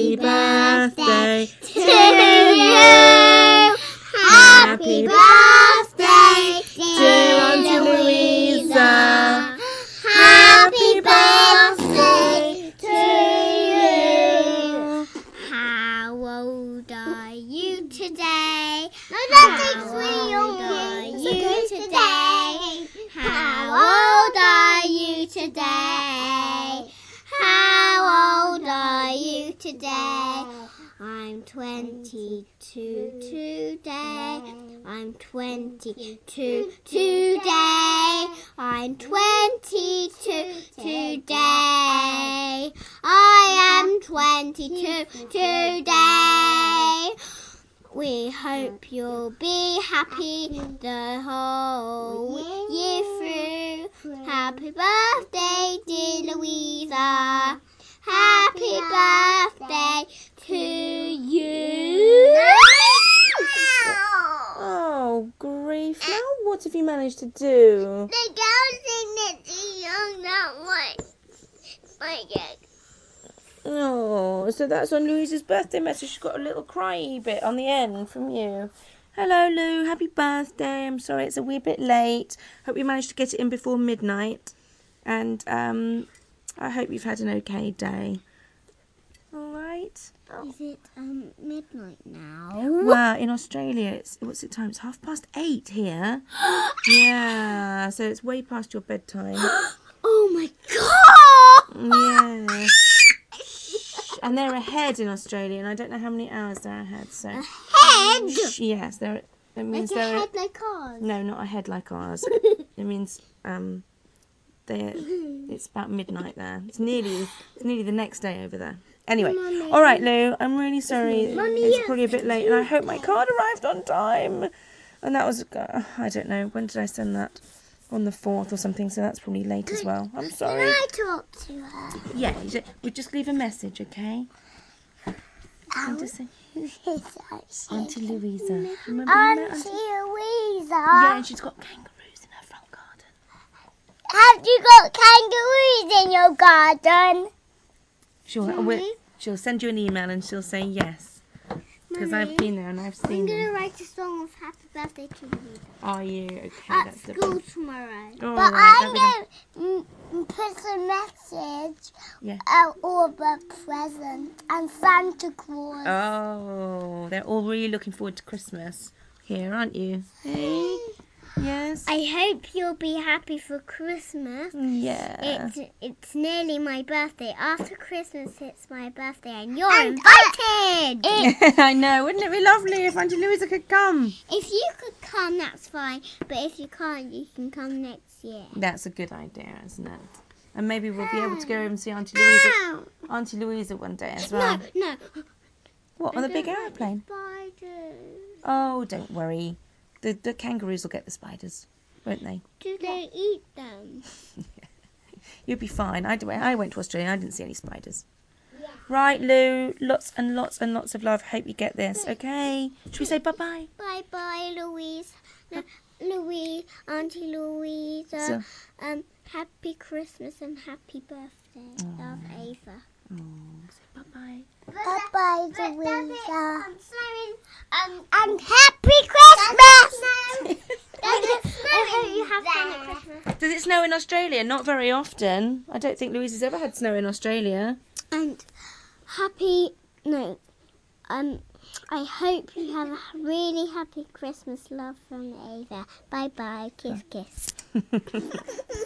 Happy birthday to you. Happy birthday, dear Auntie Louisa. Happy birthday to you. How old are you today? No, How old are you today? How old are you today? How old are you today? I'm 22 today. I'm 22 today. I'm 22 today. I am 22 today. We hope you'll be happy the whole year through. Happy birthday, dear Louisa. Happy birthday to you. Oh, grief. Now what have you managed to do? The girl thing that's young, not my egg. Oh, so that's on Louisa's birthday message. She's got a little cryy bit on the end from you. Hello, Lou. Happy birthday. I'm sorry it's a wee bit late. Hope you managed to get it in before midnight. And I hope you've had an okay day. All right. Is it midnight now? Well, in Australia, what's the time? It's 8:30 here. Yeah, so it's way past your bedtime. Oh my god! Yeah. And they're ahead in Australia, and I don't know how many hours they're ahead. So Head? yes, it means Like a they're head like ours? no, not ahead like ours. It means it's about midnight there. It's nearly the next day over there. Anyway, Mummy. all right, Lou. I'm really sorry. Mummy, It's probably a bit late, and I hope my card arrived on time. And that was I don't know, when did I send that? On the 4th or something, so that's probably late as well. I'm sorry. Can I talk to her? Yeah, we just leave a message, okay? Just say, Auntie Louisa. Remember you met Auntie Auntie? Louisa. Yeah, and she's got kangaroos in her front garden. Have you got kangaroos in your garden? She'll send you an email and she'll say yes. Because I've been there and I've I'm seen going to them. write a song of happy birthday to Louisa. Are you? Okay, At that's school lovely. tomorrow. All But right, I'm going to put a message Yeah. of a present and Santa Claus. Oh, they're all really looking forward to Christmas here, aren't you? Hey? Yes? I hope you'll be happy for Christmas. Yeah. It's nearly my birthday. After Christmas, it's my birthday, and you're invited. I know. Wouldn't it be lovely if Auntie Louisa could come? If you could come, that's fine. But if you can't, you can come next year. That's a good idea, isn't it? And maybe we'll be able to go over and see Auntie Louisa one day as well. No. What, on the big aeroplane? Spiders. Oh, don't worry. The kangaroos will get the spiders, won't they? Do they eat them? You'll be fine. I went to Australia. I didn't see any spiders. Yeah. Right, Lou. Lots and lots and lots of love. Hope you get this. Okay. Should we say bye-bye? Bye-bye, Louise. No, Auntie Louisa. Happy Christmas and happy birthday. Love, Ava. Oh, say bye-bye. Bye-bye, Louisa. And happy Christmas! I hope you have fun at Christmas. Does it snow in Australia? Not very often. I don't think Louisa's ever had snow in Australia. And I hope you have a really happy Christmas. Love from Ava. Bye-bye. Kiss, kiss.